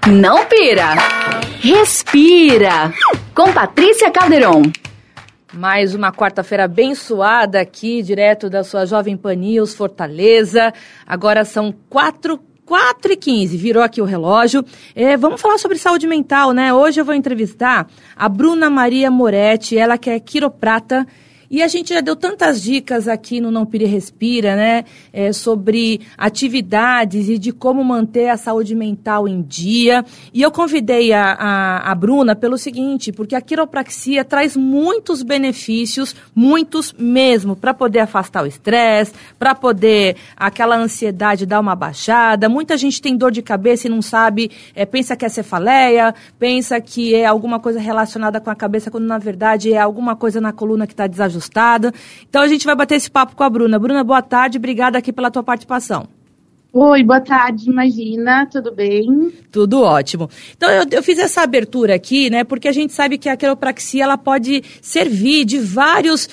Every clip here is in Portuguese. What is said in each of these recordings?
Não pira, respira. Com Patrícia Calderon. Mais uma quarta-feira abençoada aqui, direto da sua Jovem Pan News, Fortaleza. Agora são 4h15, virou aqui o relógio. Vamos falar sobre saúde mental, né? Hoje eu vou entrevistar a Bruna Maria Moretti, ela que é quiroprata. E a gente já deu tantas dicas aqui no Não Pira e Respira, né? Sobre atividades e de como manter a saúde mental em dia. E eu convidei a Bruna pelo seguinte, porque a quiropraxia traz muitos benefícios, muitos mesmo, para poder afastar o estresse, para poder aquela ansiedade dar uma baixada. Muita gente tem dor de cabeça e não sabe, pensa que é cefaleia, pensa que é alguma coisa relacionada com a cabeça, quando na verdade é alguma coisa na coluna que está desajustada. Então a gente vai bater esse papo com a Bruna. Bruna, boa tarde, obrigada aqui pela tua participação. Oi, boa tarde, imagina, tudo bem? Tudo ótimo. Então eu fiz essa abertura aqui, né, porque a gente sabe que a quiropraxia ela pode servir de várias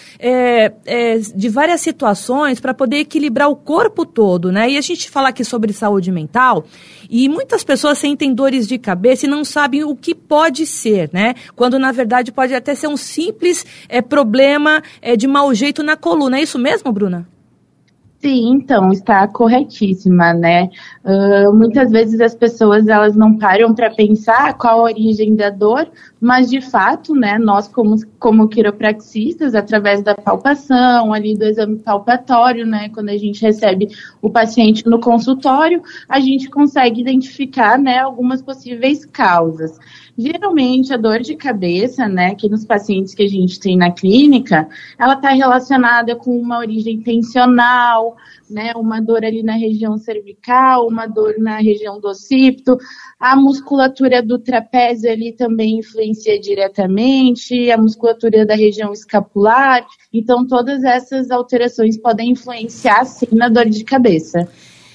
situações para poder equilibrar o corpo todo, né? E a gente fala aqui sobre saúde mental e muitas pessoas sentem dores de cabeça e não sabem o que pode ser, né? Quando na verdade pode até ser um simples problema de mau jeito na coluna. É isso mesmo, Bruna? Sim, então, está corretíssima, né? Muitas vezes as pessoas, elas não param para pensar qual a origem da dor, mas de fato, né, nós como quiropraxistas, através da palpação, ali do exame palpatório, né, quando a gente recebe o paciente no consultório, a gente consegue identificar, né, algumas possíveis causas. Geralmente, a dor de cabeça, né, que nos pacientes que a gente tem na clínica, ela está relacionada com uma origem tensional, né, uma dor ali na região cervical, uma dor na região do occipito, a musculatura do trapézio ali também influencia diretamente, a musculatura da região escapular, então todas essas alterações podem influenciar, sim, na dor de cabeça.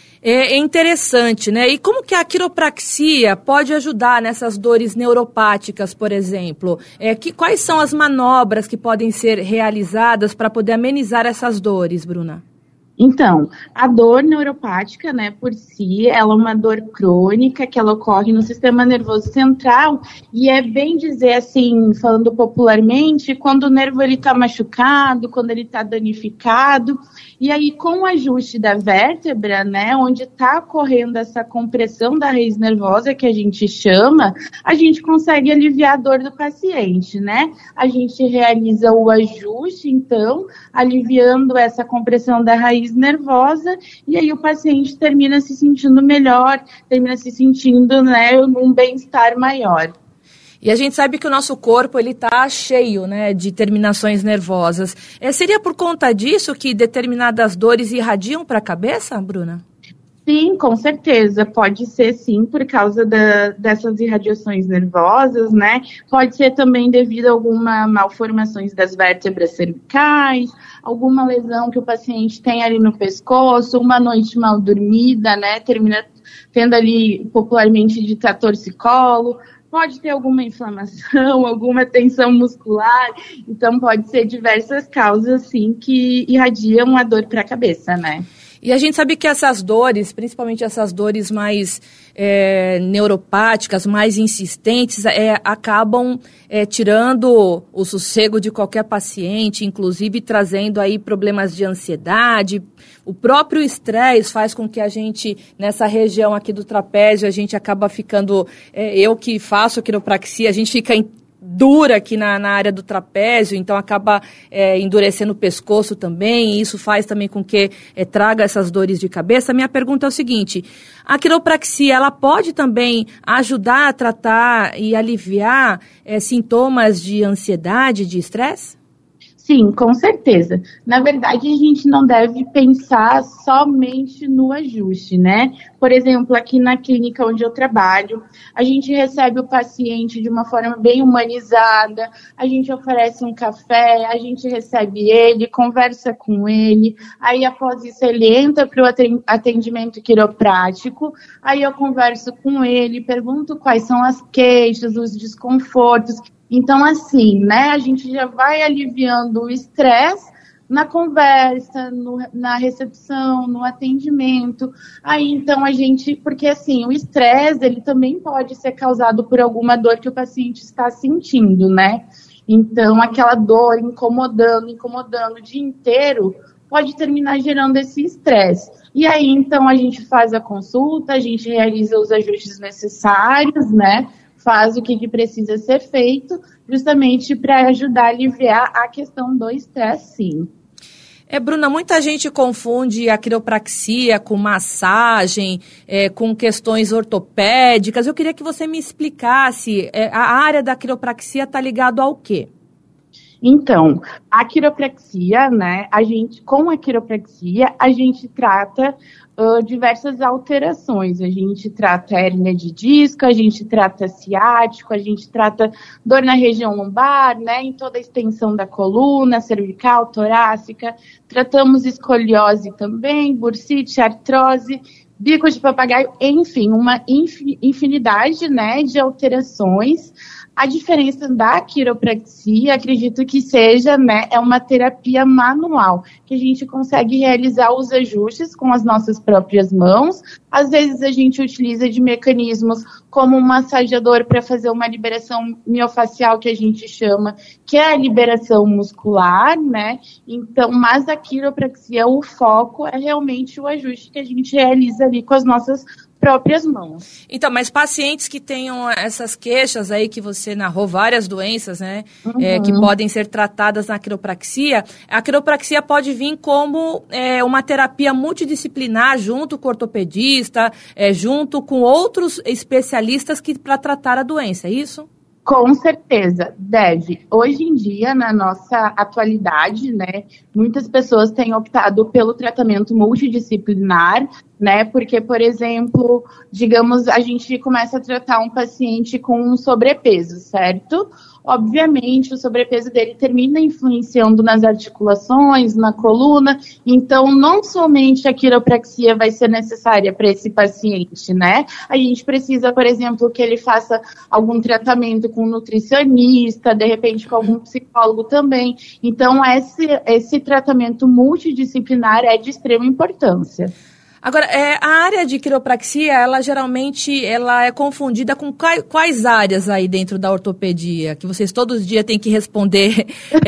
É interessante, né? E como que a quiropraxia pode ajudar nessas dores neuropáticas, por exemplo? Quais são as manobras que podem ser realizadas para poder amenizar essas dores, Bruna? Então, a dor neuropática, né, por si, ela é uma dor crônica que ela ocorre no sistema nervoso central e é bem dizer assim, falando popularmente, quando o nervo ele está machucado, quando ele está danificado, e aí com o ajuste da vértebra, né, onde está ocorrendo essa compressão da raiz nervosa que a gente chama, a gente consegue aliviar a dor do paciente, né? A gente realiza o ajuste, então, aliviando essa compressão da raiz nervosa, e aí o paciente termina se sentindo melhor, termina se sentindo, né, um bem-estar maior. E a gente sabe que o nosso corpo ele está cheio, né, de terminações nervosas. Seria por conta disso que determinadas dores irradiam para a cabeça, Bruna? Sim, com certeza. Pode ser, sim, por causa dessas irradiações nervosas, né? Pode ser também devido a alguma malformações das vértebras cervicais, alguma lesão que o paciente tem ali no pescoço, uma noite mal dormida, né? Termina tendo ali, popularmente dita, torcicolo. Pode ter alguma inflamação, alguma tensão muscular. Então, pode ser diversas causas, sim, que irradiam a dor para a cabeça, né? E a gente sabe que essas dores, principalmente essas dores mais neuropáticas, mais insistentes, acabam tirando o sossego de qualquer paciente, inclusive trazendo aí problemas de ansiedade. O próprio estresse faz com que a gente, nessa região aqui do trapézio, a gente acaba ficando, eu que faço quiropraxia, a gente fica dura aqui na área do trapézio, então acaba endurecendo o pescoço também, e isso faz também com que traga essas dores de cabeça. Minha pergunta é o seguinte, a quiropraxia, ela pode também ajudar a tratar e aliviar sintomas de ansiedade, de estresse? Sim, com certeza. Na verdade, a gente não deve pensar somente no ajuste, né? Por exemplo, aqui na clínica onde eu trabalho, a gente recebe o paciente de uma forma bem humanizada, a gente oferece um café, a gente recebe ele, conversa com ele, aí após isso ele entra para o atendimento quiroprático, aí eu converso com ele, pergunto quais são as queixas, os desconfortos. Então, assim, né, a gente já vai aliviando o estresse, na conversa, na recepção, no atendimento. Aí, então, porque assim, o estresse, ele também pode ser causado por alguma dor que o paciente está sentindo, né? Então, aquela dor incomodando o dia inteiro, pode terminar gerando esse estresse. E aí, então, a gente faz a consulta, a gente realiza os ajustes necessários, né? Faz o que precisa ser feito, justamente para ajudar a aliviar a questão do estresse, sim. Bruna, muita gente confunde a quiropraxia com massagem, com questões ortopédicas. Eu queria que você me explicasse, a área da quiropraxia está ligada ao quê? Então, a quiropraxia, né, com a quiropraxia, a gente trata diversas alterações. A gente trata hérnia de disco, a gente trata ciático, a gente trata dor na região lombar, né, em toda a extensão da coluna, cervical, torácica. Tratamos escoliose também, bursite, artrose, bico de papagaio, enfim, uma infinidade, né, de alterações. A diferença da quiropraxia, acredito que seja, né, é uma terapia manual, que a gente consegue realizar os ajustes com as nossas próprias mãos. Às vezes a gente utiliza de mecanismos como um massageador para fazer uma liberação miofacial, que a gente chama, que é a liberação muscular, né? Então, mas a quiropraxia, o foco é realmente o ajuste que a gente realiza ali com as nossas próprias mãos. Então, mas pacientes que tenham essas queixas aí, que você narrou, várias doenças, né, que podem ser tratadas na quiropraxia, a quiropraxia pode vir como uma terapia multidisciplinar junto com o ortopedista, junto com outros especialistas para tratar a doença, é isso? Com certeza, deve. Hoje em dia, na nossa atualidade, né, muitas pessoas têm optado pelo tratamento multidisciplinar, né, porque, por exemplo, digamos, a gente começa a tratar um paciente com um sobrepeso, certo? Obviamente, o sobrepeso dele termina influenciando nas articulações, na coluna, então não somente a quiropraxia vai ser necessária para esse paciente, né? A gente precisa, por exemplo, que ele faça algum tratamento com um nutricionista, de repente com algum psicólogo também. Então, esse tratamento multidisciplinar é de extrema importância. Agora, a área de quiropraxia, ela geralmente é confundida com quais áreas aí dentro da ortopedia? Que vocês todos os dias têm que responder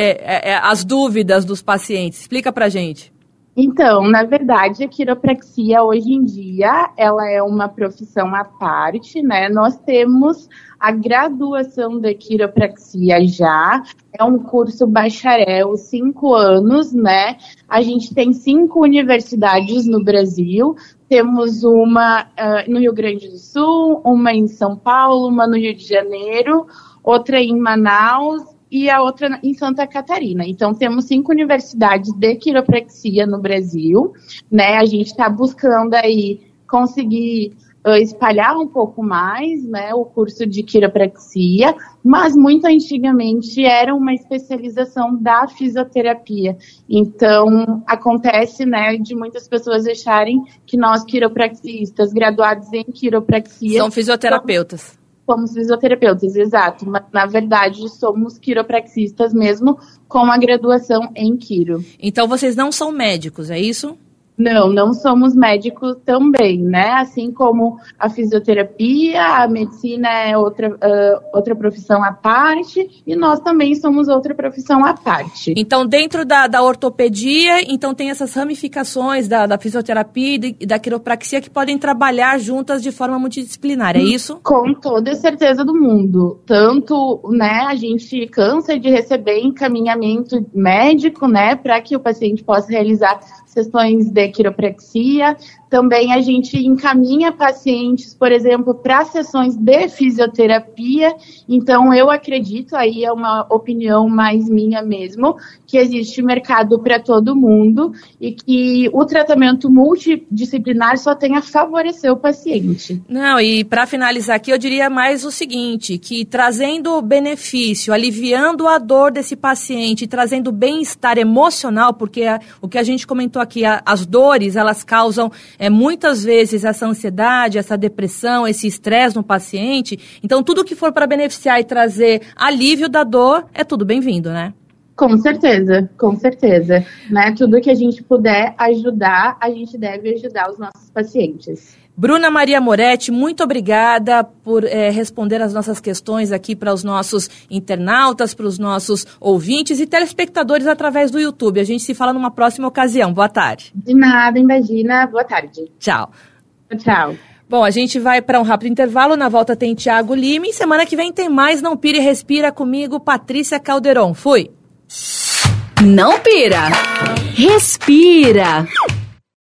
as dúvidas dos pacientes. Explica pra gente. Então, na verdade, a quiropraxia hoje em dia, ela é uma profissão à parte, né? Nós temos a graduação da quiropraxia já, é um curso bacharel, 5 anos, né? A gente tem 5 universidades no Brasil, temos uma no Rio Grande do Sul, uma em São Paulo, uma no Rio de Janeiro, outra em Manaus, e a outra em Santa Catarina. Então, temos 5 universidades de quiropraxia no Brasil, né? A gente está buscando aí conseguir espalhar um pouco mais, né, o curso de quiropraxia, mas muito antigamente era uma especialização da fisioterapia. Então, acontece, né, de muitas pessoas acharem que nós, quiropraxistas, graduados em quiropraxia... São fisioterapeutas. Somos fisioterapeutas, exato, mas na verdade somos quiropraxistas mesmo com a graduação em quiro. Então vocês não são médicos, é isso? Não somos médicos também, né? Assim como a fisioterapia, a medicina é outra profissão à parte e nós também somos outra profissão à parte. Então, dentro da ortopedia, então tem essas ramificações da fisioterapia e da quiropraxia que podem trabalhar juntas de forma multidisciplinar, é isso? Com toda a certeza do mundo. Tanto, né, a gente cansa de receber encaminhamento médico, né, para que o paciente possa realizar sessões de quiropraxia. Também a gente encaminha pacientes, por exemplo, para sessões de fisioterapia. Então, eu acredito, aí é uma opinião mais minha mesmo, que existe mercado para todo mundo e que o tratamento multidisciplinar só tem a favorecer o paciente. Não, e para finalizar aqui, eu diria mais o seguinte, que trazendo benefício, aliviando a dor desse paciente, trazendo bem-estar emocional, porque o que a gente comentou aqui, as dores, elas causam muitas vezes essa ansiedade, essa depressão, esse estresse no paciente. Então, tudo que for para beneficiar e trazer alívio da dor, é tudo bem-vindo, né? Com certeza, né? Tudo que a gente puder ajudar, a gente deve ajudar os nossos pacientes. Bruna Maria Moretti, muito obrigada por responder as nossas questões aqui para os nossos internautas, para os nossos ouvintes e telespectadores através do YouTube. A gente se fala numa próxima ocasião. Boa tarde. De nada, Imagina. Boa tarde. Tchau. Tchau. Bom, a gente vai para um rápido intervalo. Na volta tem Thiago Lima e semana que vem tem mais Não Pira e Respira comigo, Patrícia Calderon. Fui. Não pira, respira.